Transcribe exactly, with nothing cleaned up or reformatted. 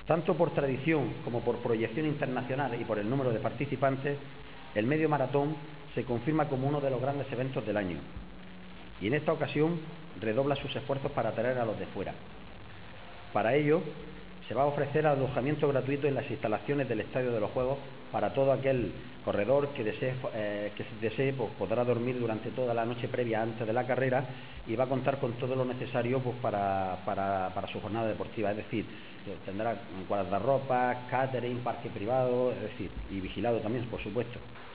Tanto por tradición como por proyección internacional y por el número de participantes, el medio maratón se confirma como uno de los grandes eventos del año. Y en esta ocasión redobla sus esfuerzos para atraer a los de fuera. Para ello, se va a ofrecer alojamiento gratuito en las instalaciones del Estadio de los Juegos para todo aquel corredor que desee, eh, que desee pues, podrá dormir durante toda la noche previa antes de la carrera y va a contar con todo lo necesario pues, para, para, para su jornada deportiva. Es decir, tendrá guardarropa, catering, parque privado, es decir, y vigilado también, por supuesto.